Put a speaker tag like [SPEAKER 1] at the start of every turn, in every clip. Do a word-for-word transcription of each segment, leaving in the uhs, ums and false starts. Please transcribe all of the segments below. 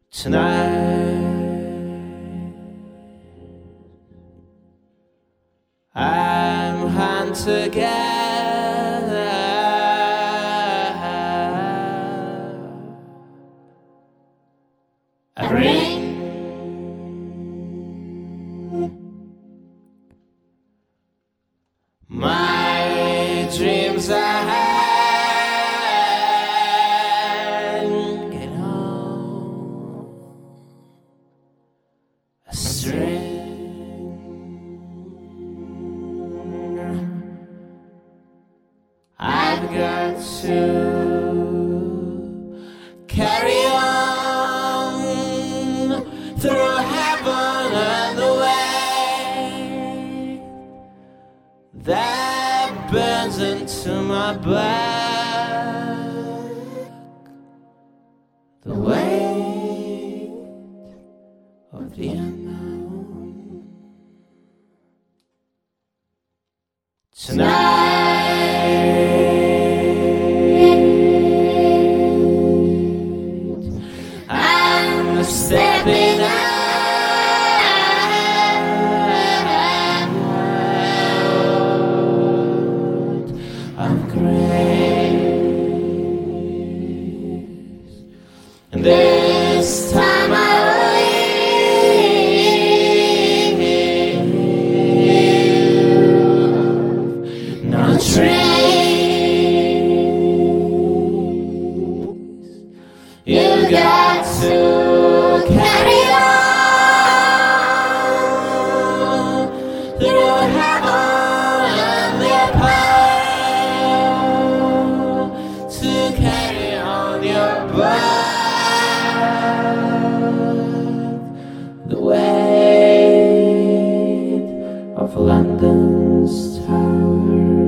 [SPEAKER 1] Tonight I'm hand together. I bring my dreams ahead. Get on a string. I've got to carry on through heaven and the way that burns into my back, the weight of the unknown. Tonight I'm stepping out of grace, and this time I leave no trace. You got to carry on through heaven and the path to carry on your back, the weight of London's towers.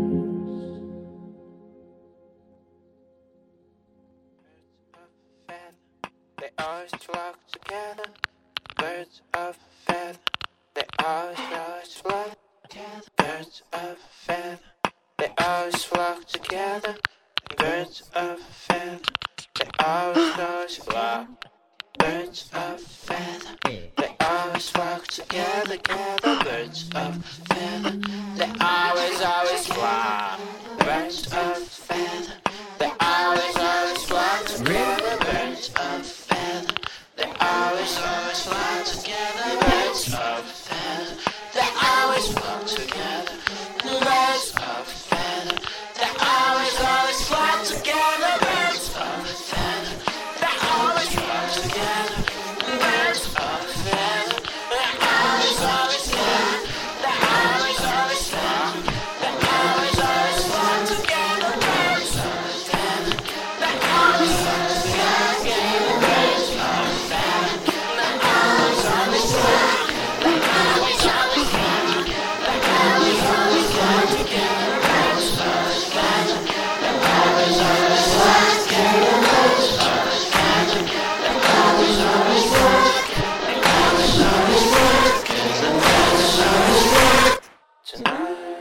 [SPEAKER 2] They always flock together. Birds of a feather. They always, always flock together. Birds of a feather. They always flock together. Birds of a feather. They always, always flock. Birds of a feather. They always flock together. Gather. Birds of a feather. They always, always flock. Birds of a feather. They always, always flock together. Birds of a feather. They always, always fly together. Birds of a feather. They always flock together. Birds of a feather. They always, always fly together. Birds of a feather. They always flock together. Birds of a feather. They always, always fly. They always, always fly. They always, always fly together. Birds of a feather. They always fly together. Birds of a feather. They always, always fly. They always, always fly. They always, always fly together. Birds of a feather. They always, always fly together. Birds of a feather. They always, always fly. They always, always fly. They always, always fly. Tonight,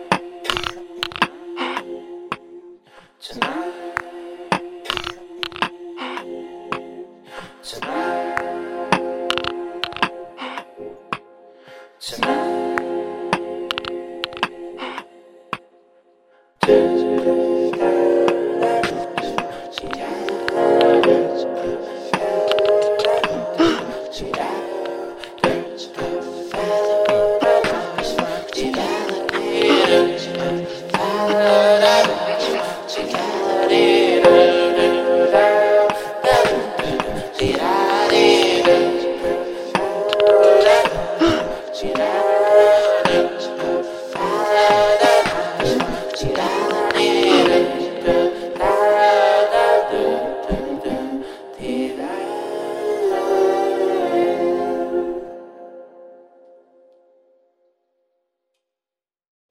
[SPEAKER 2] tonight, tonight, tonight. She